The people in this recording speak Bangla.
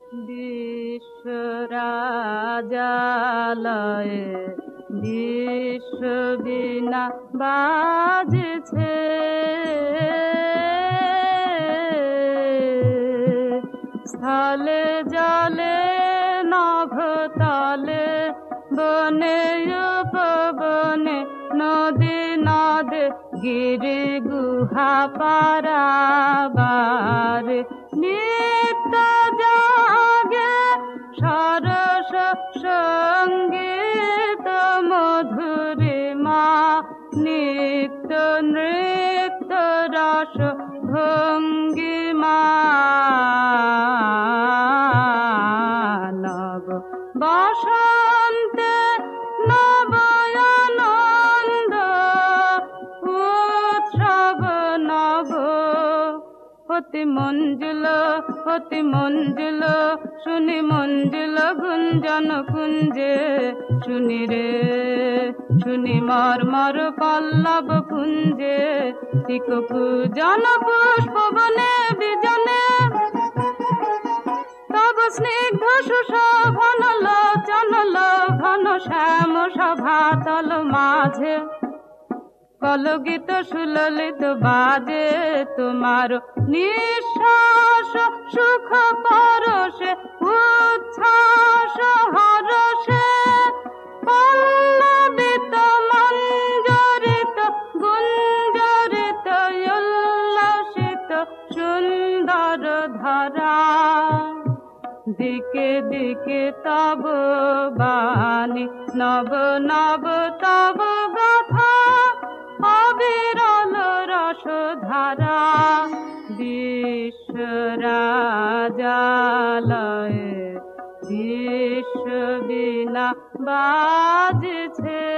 বিশ্বরাজালয়ে বিশ্ব বীণা বাজছে, স্থলে জলে নভতলে বনে উপবনে নদী নদে গিরি গুহা পারাবার নিত্য জাগে সরস সঙ্গীত মধুরিমা, নিত্য নৃত্য রস ভঙ্গিমা। নব বসন্তে নবয়ানন্দ উৎসব নব, অতি মঞ্জুল শুনি মঞ্জুল গুঞ্জন কুঞ্জে, শুনি রে শুনি মর্মর পল্লব কুঞ্জে, তিক পূজন পুষ্প বনে বিজনে, তব স্নিগ্ধ সুশোভন লোচন ঘন শ্যাম সভাতল মাঝে, কলগীত সুললিত বাজে তোমার নিঃশ্বাস সুখ পরশে উচ্ছ্বাস হরষে, পল্লবিত মঞ্জরিত গুঞ্জরিত উল্লসিত সুন্দর ধরা, দিকে দিকে তব বাণী নব নব তব গাথা, অবিরল রসধারা। বিশ্বরাজালয়ে বিশ্ব বীণা বাজছে।